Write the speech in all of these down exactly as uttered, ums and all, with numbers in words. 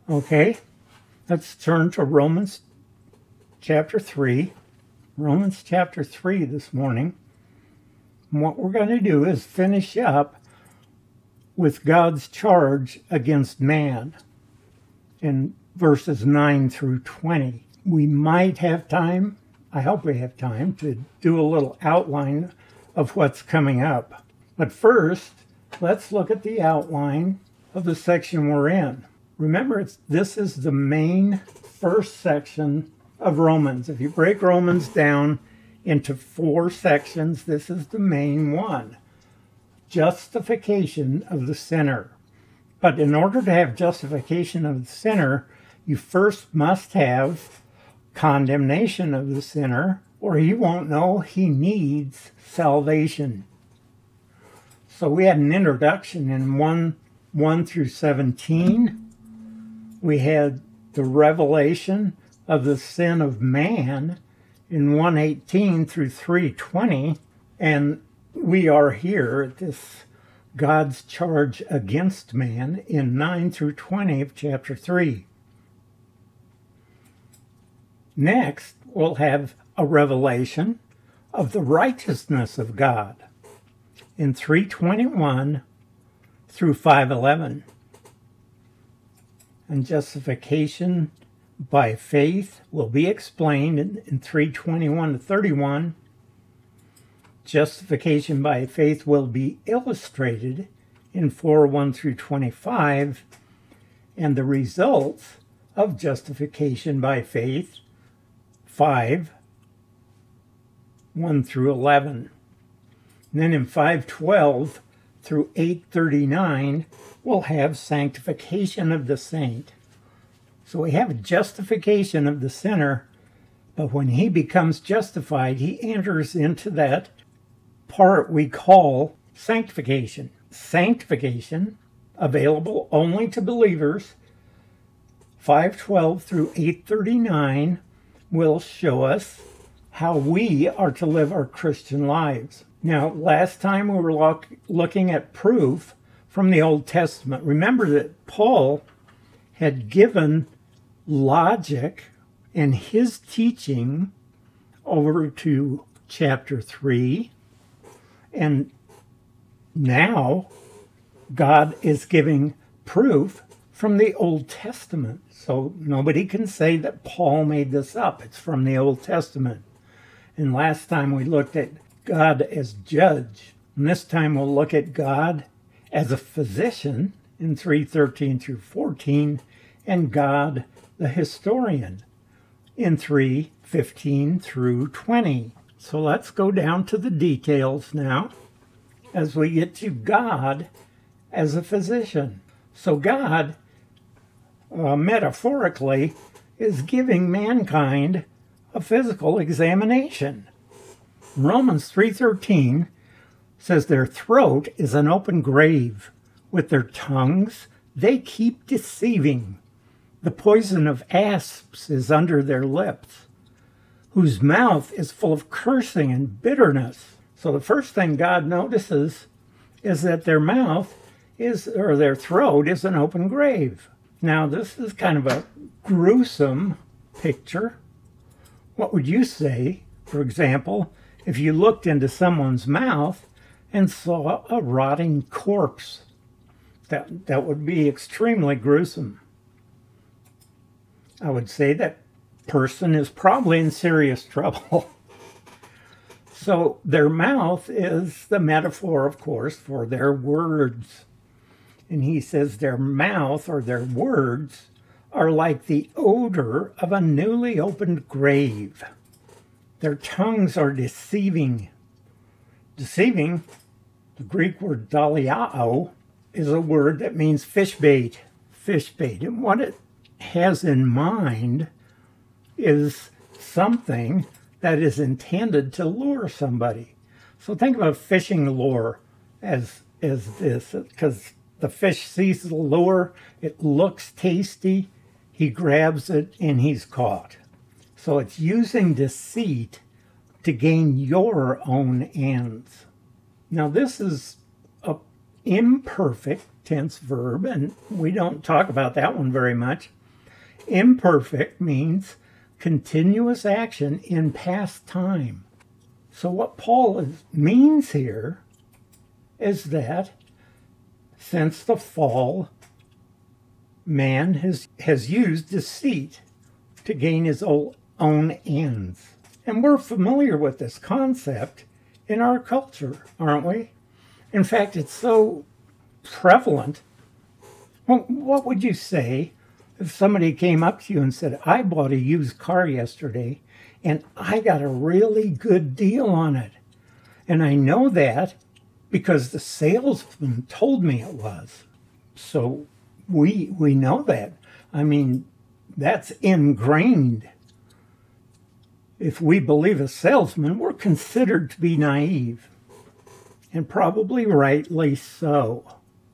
Okay, let's turn to Romans chapter three. Romans chapter three this morning. And what we're going to do is finish up with God's charge against man in verses nine through twenty. We might have time, I hope we have time, to do a little outline of what's coming up. But first, let's look at the outline of the section we're in. Remember, it's, this is the main first section of Romans. If you break Romans down into four sections, this is the main one. Justification of the sinner. But in order to have justification of the sinner, you first must have condemnation of the sinner, or he won't know he needs salvation. So we had an introduction in one, one through seventeen. We had the revelation of the sin of man in one eighteen through three twenty, and we are here at this God's charge against man in nine through twenty of chapter three. Next, we'll have a revelation of the righteousness of God in three twenty-one through five eleven. And justification by faith will be explained in, in three twenty-one to thirty-one. Justification by faith will be illustrated in four one through twenty-five, and the results of justification by faith, five one through eleven. And then in five twelve through eight thirty-nine, we'll have sanctification of the saint. So we have justification of the sinner, but when he becomes justified, he enters into that part we call sanctification. Sanctification, available only to believers, five twelve through eight thirty-nine, will show us how we are to live our Christian lives. Now, last time we were look, looking at proof from the Old Testament. Remember that Paul had given logic and his teaching over to chapter three, and now God is giving proof from the Old Testament. So nobody can say that Paul made this up. It's from the Old Testament. And last time we looked at God as judge. And this time we'll look at God as a physician in three thirteen through fourteen, and God the historian in three fifteen through twenty. So let's go down to the details now as we get to God as a physician. So God, uh, metaphorically, is giving mankind a physical examination. Romans three thirteen says their throat is an open grave. With their tongues they keep deceiving. The poison of asps is under their lips, whose mouth is full of cursing and bitterness. So the first thing God notices is that their mouth is, or their throat is an open grave. Now this is kind of a gruesome picture. What would you say, for example, if you looked into someone's mouth and saw a rotting corpse? That, that would be extremely gruesome. I would say that person is probably in serious trouble. So their mouth is the metaphor, of course, for their words. And he says their mouth, or their words, are like the odor of a newly opened grave. Their tongues are deceiving. Deceiving, the Greek word daliao, is a word that means fish bait. Fish bait. And what it has in mind is something that is intended to lure somebody. So think about fishing lure as, as this, because the fish sees the lure, it looks tasty, he grabs it, and he's caught. So it's using deceit to gain your own ends. Now this is a, imperfect tense verb, and we don't talk about that one very much. Imperfect means continuous action in past time. So what Paul is, means here is that since the fall, man has, has used deceit to gain his own ends. And we're familiar with this concept in our culture, aren't we? In fact, it's so prevalent. Well, what would you say if somebody came up to you and said, I bought a used car yesterday and I got a really good deal on it. And I know that because the salesman told me it was. So we we know that. I mean, that's ingrained. If we believe a salesman, we're considered to be naive. And probably rightly so.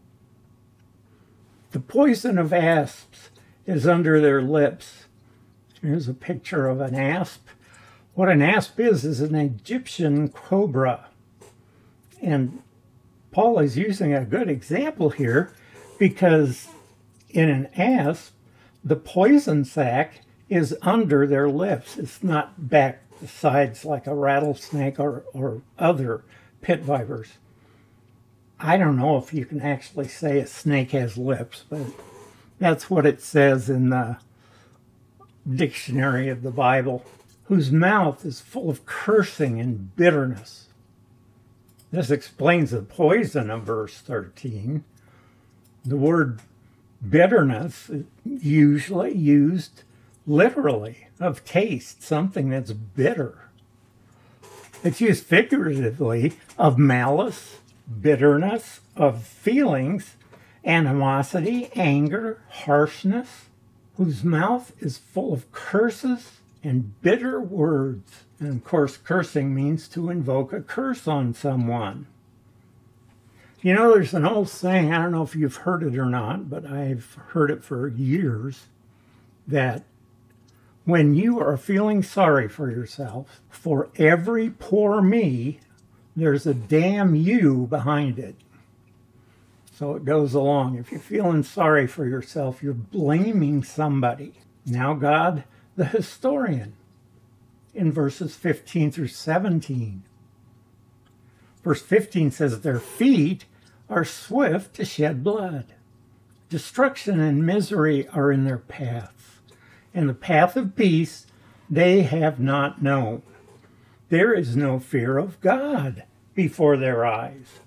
The poison of asps is under their lips. Here's a picture of an asp. What an asp is, is an Egyptian cobra. And Paul is using a good example here because in an asp, the poison sac is under their lips. It's not back the sides like a rattlesnake or, or other pit vipers. I don't know if you can actually say a snake has lips, but that's what it says in the dictionary of the Bible, whose mouth is full of cursing and bitterness. This explains the poison of verse thirteen. The word bitterness is usually used literally of taste, something that's bitter. It's used figuratively of malice, bitterness, of feelings, animosity, anger, harshness, whose mouth is full of curses and bitter words. And of course, cursing means to invoke a curse on someone. You know, there's an old saying, I don't know if you've heard it or not, but I've heard it for years, that when you are feeling sorry for yourself, for every poor me, there's a damn you behind it. So it goes along. If you're feeling sorry for yourself, you're blaming somebody. Now God, the historian, in verses fifteen through seventeen. Verse fifteen says, their feet are swift to shed blood. Destruction and misery are in their paths, and the path of peace they have not known. There is no fear of God before their eyes.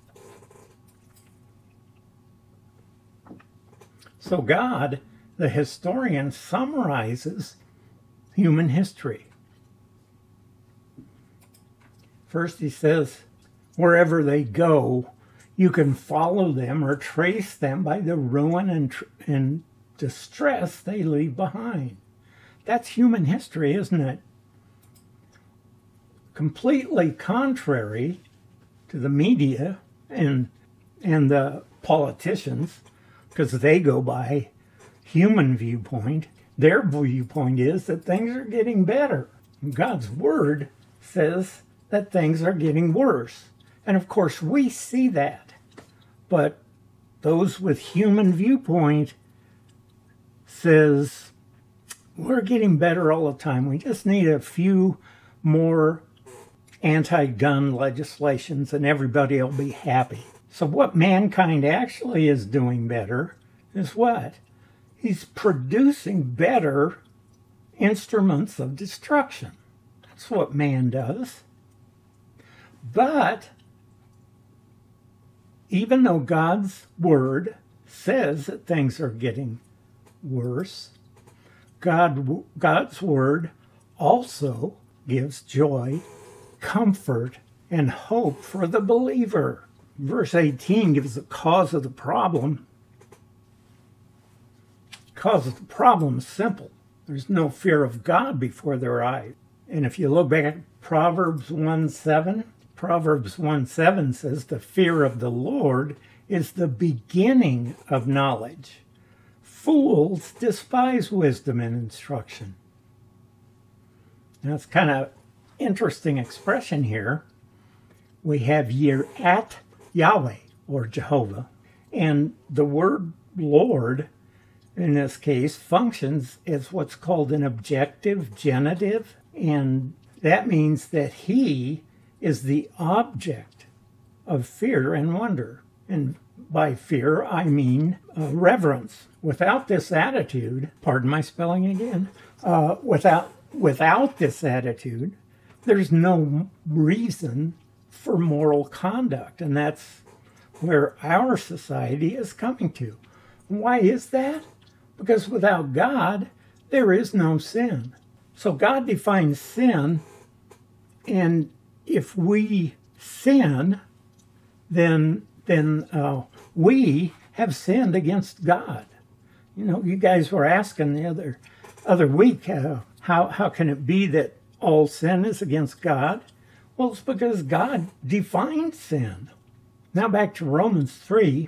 So God, the historian, summarizes human history. First he says, wherever they go, you can follow them or trace them by the ruin and, tr- and distress they leave behind. That's human history, isn't it? Completely contrary to the media and, and the politicians, because they go by human viewpoint. Their viewpoint is that things are getting better. God's word says that things are getting worse. And of course, we see that. But those with human viewpoint says, we're getting better all the time. We just need a few more anti-gun legislations and everybody will be happy. So what mankind actually is doing better is what? He's producing better instruments of destruction. That's what man does. But even though God's word says that things are getting worse, God, God's word also gives joy, comfort, and hope for the believer. Verse eighteen gives the cause of the problem. The cause of the problem is simple. There's no fear of God before their eyes. And if you look back at Proverbs one seven, Proverbs one seven says, the fear of the Lord is the beginning of knowledge. Fools despise wisdom and instruction. Now it's kind of interesting expression here. We have Yirat Yahweh, or Jehovah, And the word Lord, in this case, functions as what's called an objective genitive, and that means that he is the object of fear and wonder. And by fear, I mean uh, reverence. Without this attitude, pardon my spelling again, uh, without, without this attitude, there's no reason for moral conduct. And that's where our society is coming to. Why is that? Because without God, there is no sin. So God defines sin, and if we sin, then then uh, we have sinned against God. You know, you guys were asking the other other week, uh, how how can it be that all sin is against God? Well, it's because God defines sin. Now back to Romans three,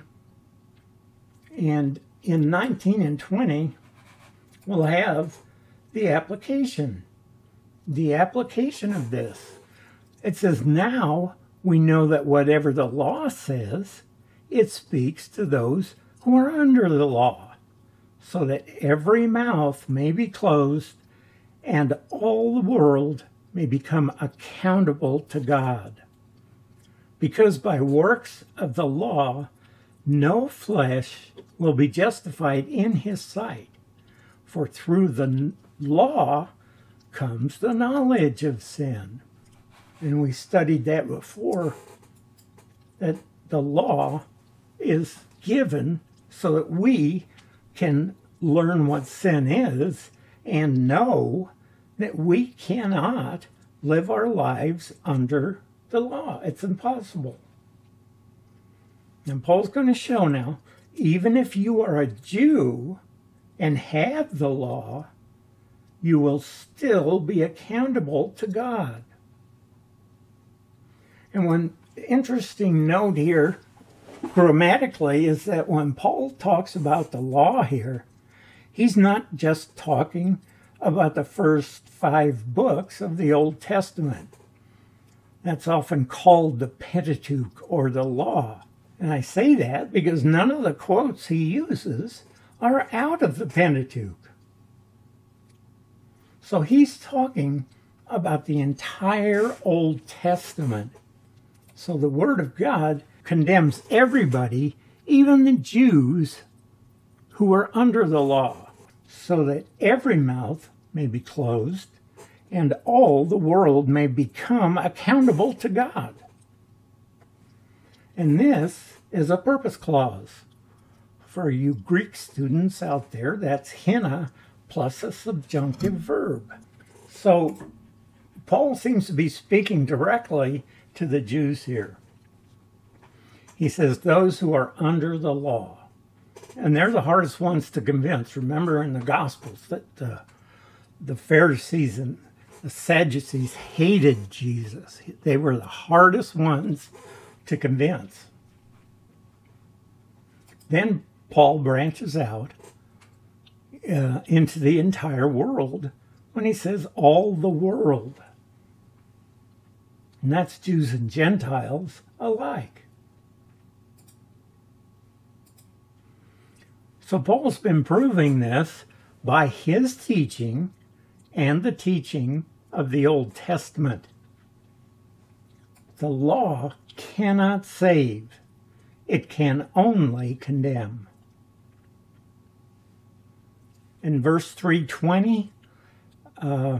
and in nineteen and twenty, we'll have the application. The application of this. It says, now we know that whatever the law says, it speaks to those who are under the law, so that every mouth may be closed and all the world may become accountable to God. Because by works of the law, no flesh will be justified in his sight, for through the law comes the knowledge of sin. And we studied that before, that the law is given so that we can learn what sin is and know that we cannot live our lives under the law. It's impossible. And Paul's going to show now, even if you are a Jew and have the law, you will still be accountable to God. And one interesting note here, grammatically, is that when Paul talks about the law here, he's not just talking about the first five books of the Old Testament. That's often called the Pentateuch or the law. And I say that because none of the quotes he uses are out of the Pentateuch. So he's talking about the entire Old Testament. So the Word of God condemns everybody, even the Jews who are under the law, so that every mouth may be closed and all the world may become accountable to God. And this is a purpose clause. For you Greek students out there, that's hina plus a subjunctive verb. So Paul seems to be speaking directly to the Jews here. He says those who are under the law. And they're the hardest ones to convince. Remember in the Gospels that uh, the Pharisees and the Sadducees hated Jesus. They were the hardest ones to convince. Then Paul branches out uh, into the entire world when he says all the world. And that's Jews and Gentiles alike. So Paul's been proving this by his teaching and the teaching of the Old Testament. The law cannot save. It can only condemn. In verse three twenty, uh,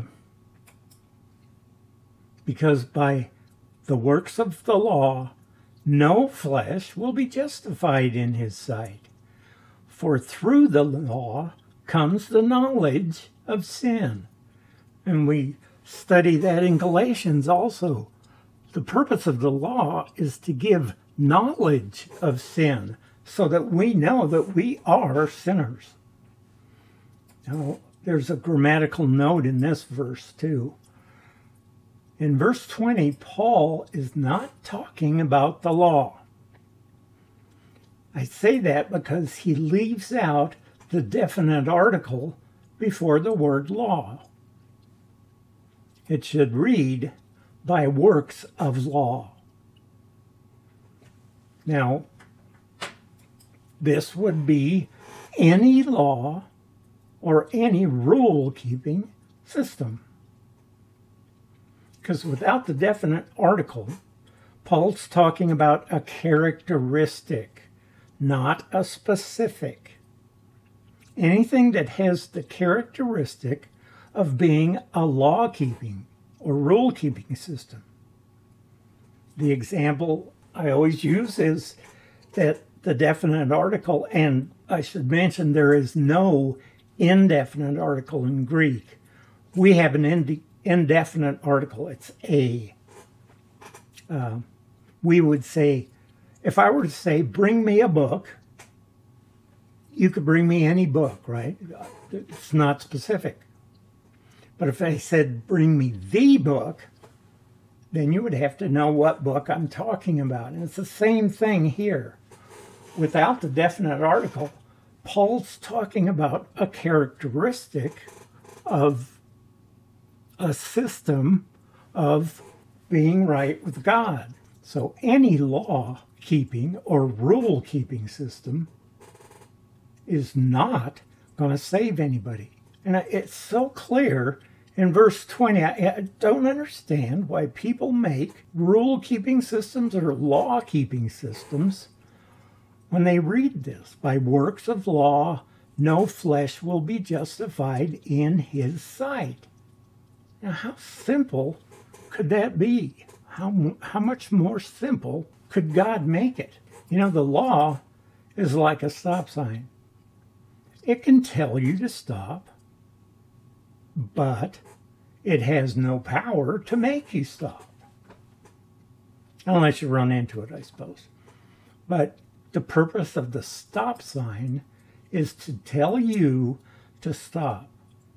because by the works of the law, no flesh will be justified in his sight. For through the law comes the knowledge of sin. And we study that in Galatians also. The purpose of the law is to give knowledge of sin so that we know that we are sinners. Now, there's a grammatical note in this verse too. In verse twenty, Paul is not talking about the law. I say that because he leaves out the definite article before the word law. It should read, by works of law. Now, This would be any law or any rule-keeping system. Because without the definite article, Paul's talking about a characteristic, not a specific. Anything that has the characteristic of being a law-keeping or rule-keeping system. The example I always use is that the definite article, and I should mention there is no indefinite article in Greek. We have an ind- indefinite article. It's a. Uh, we would say, if I were to say, bring me a book, you could bring me any book, right? It's not specific. But if I said, bring me the book, then you would have to know what book I'm talking about. And it's the same thing here. Without the definite article, Paul's talking about a characteristic of a system of being right with God. So any law-keeping or rule-keeping system is not going to save anybody. And it's so clear in verse twenty. I don't understand why people make rule-keeping systems or law-keeping systems when they read this. By works of law, no flesh will be justified in his sight. Now, how simple could that be? How, how much more simple could God make it? You know, the law is like a stop sign. It can tell you to stop, but it has no power to make you stop. Unless you run into it, I suppose. But the purpose of the stop sign is to tell you to stop.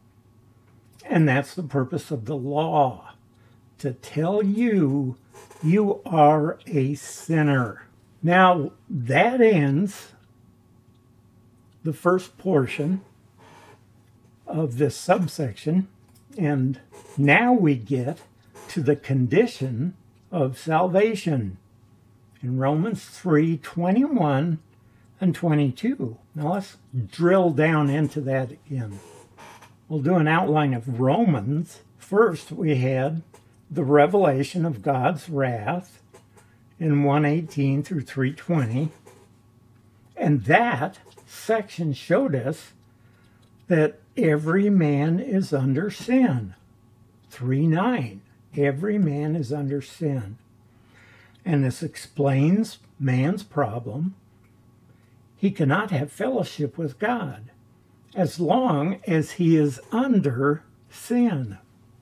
And that's the purpose of the law, to tell you you are a sinner. Now, that ends the first portion of this subsection, and now we get to the condition of salvation in Romans three twenty-one and twenty-two. Now let's drill down into that again. We'll do an outline of Romans. First, we had the revelation of God's wrath in one eighteen through three twenty, and that section showed us that every man is under sin. three nine, every man is under sin. And this explains man's problem. He cannot have fellowship with God as long as he is under sin.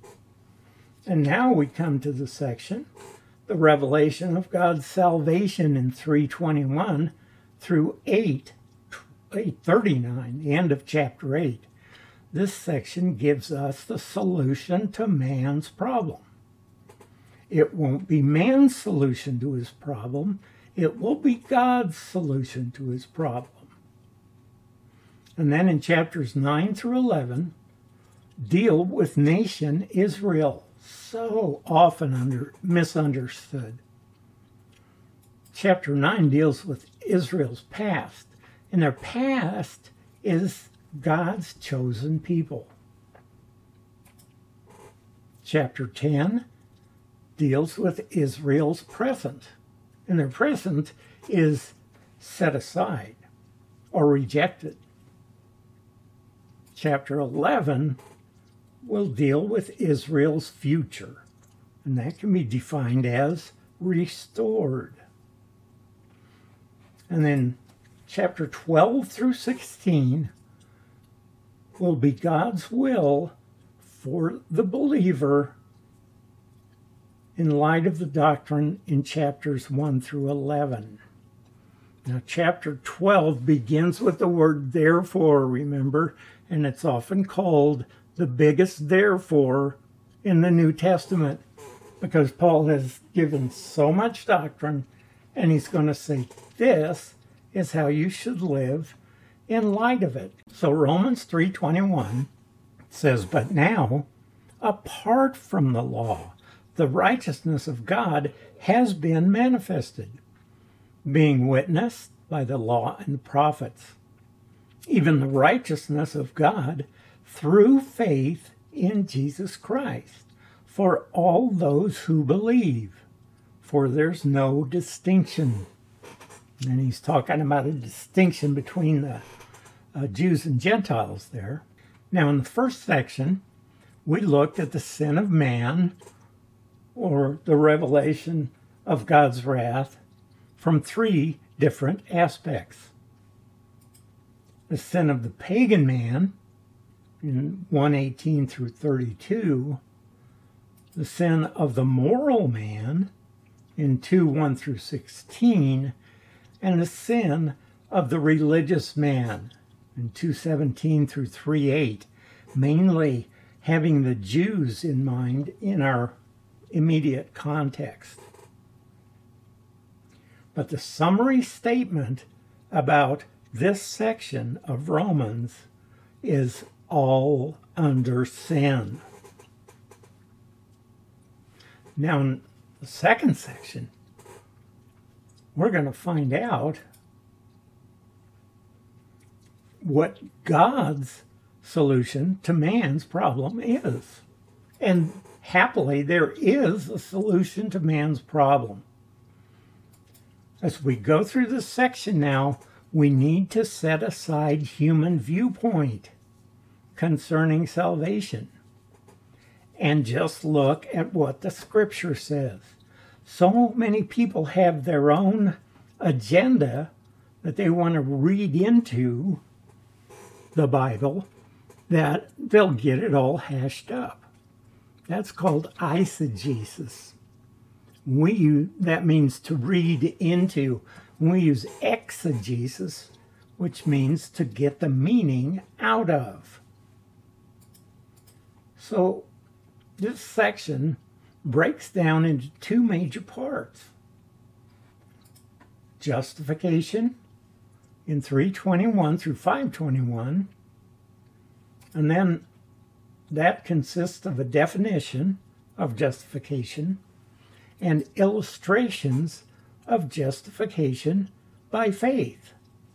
And now we come to the section, the revelation of God's salvation in three twenty-one through eight thirty-nine, the end of chapter eight. This section gives us the solution to man's problem. It won't be man's solution to his problem. It will be God's solution to his problem. And then in chapters nine through eleven, deal with nation Israel, so often under, misunderstood. Chapter nine deals with Israel's past, and their past is God's chosen people. Chapter ten deals with Israel's present, and their present is set aside or rejected. Chapter eleven will deal with Israel's future, and that can be defined as restored. And then chapter twelve through sixteen will be God's will for the believer in light of the doctrine in chapters one through eleven. Now, chapter twelve begins with the word therefore, remember, and it's often called the biggest therefore in the New Testament because Paul has given so much doctrine, and he's going to say, this is how you should live in light of it. So Romans three twenty-one says, but now, apart from the law, the righteousness of God has been manifested, being witnessed by the law and the prophets, even the righteousness of God through faith in Jesus Christ for all those who believe, for there's no distinction. And he's talking about a distinction between the uh, Jews and Gentiles there. Now, in the first section, we looked at the sin of man, or the revelation of God's wrath, from three different aspects. The sin of the pagan man, in one eighteen through thirty-two, the sin of the moral man, in two one through sixteen, and the sin of the religious man, in two seventeen through three eight, mainly having the Jews in mind in our immediate context. But the summary statement about this section of Romans is all under sin. Now, in the second section, we're going to find out what God's solution to man's problem is. And happily, there is a solution to man's problem. As we go through this section now, we need to set aside human viewpoint concerning salvation and just look at what the Scripture says. So many people have their own agenda that they want to read into the Bible that they'll get it all hashed up. That's called eisegesis. We use, that means to read into. We use exegesis, which means to get the meaning out of. So this section breaks down into two major parts. Justification in three twenty-one through five twenty-one, and then that consists of a definition of justification and illustrations of justification by faith.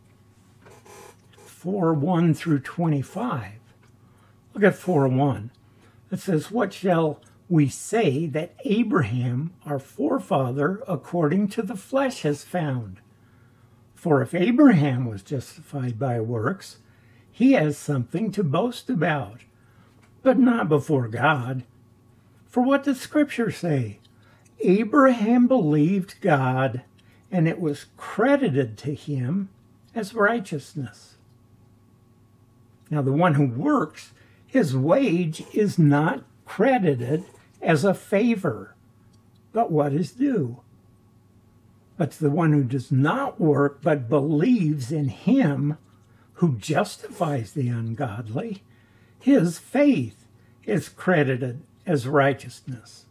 four one through twenty-five. Look at four one. It says, "What shall we say that Abraham, our forefather, according to the flesh has found? For if Abraham was justified by works, he has something to boast about, but not before God. For what does Scripture say? Abraham believed God, and it was credited to him as righteousness. Now, the one who works, his wage is not credited as a favor, but what is due. But the one who does not work, but believes in him who justifies the ungodly, his faith is credited as righteousness."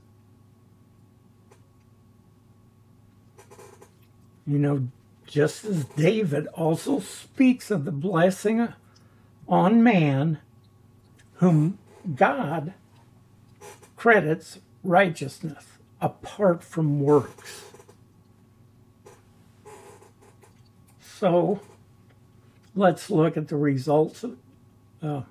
You know, just as David also speaks of the blessing on man, whom God credits righteousness apart from works. So let's look at the results of uh,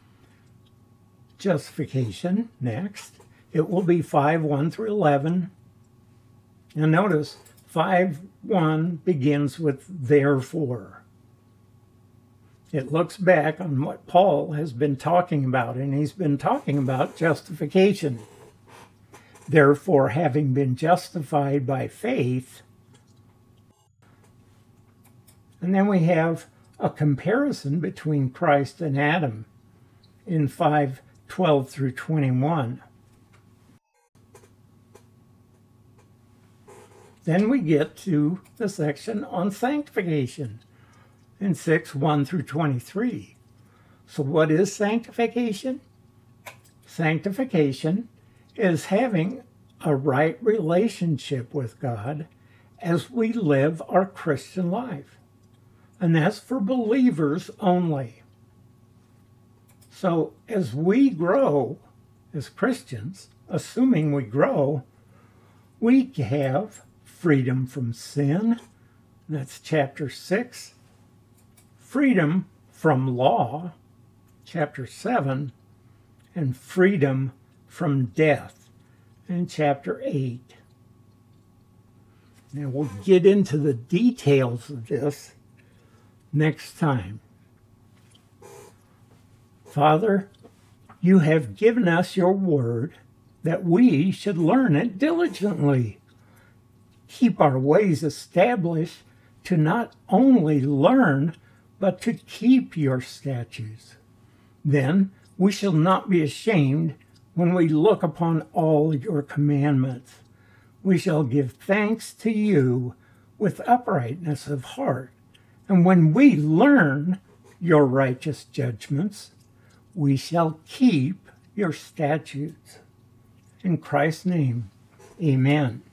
justification next. It will be five one through eleven. And notice five one begins with therefore. It looks back on what Paul has been talking about, and he's been talking about justification. Therefore, having been justified by faith. And then we have a comparison between Christ and Adam in five twelve through twenty-one. Then we get to the section on sanctification in six one through twenty-three. So what is sanctification? Sanctification is having a right relationship with God as we live our Christian life. And that's for believers only. So as we grow as Christians, assuming we grow, we have freedom from sin, That's chapter six. Freedom from law, chapter seven. And freedom from death in chapter eight. Now we'll get into the details of this next time. Father, you have given us your word that we should learn it diligently. Keep our ways established to not only learn, but to keep your statutes. Then we shall not be ashamed when we look upon all your commandments. We shall give thanks to you with uprightness of heart. And when we learn your righteous judgments, we shall keep your statutes. In Christ's name, amen.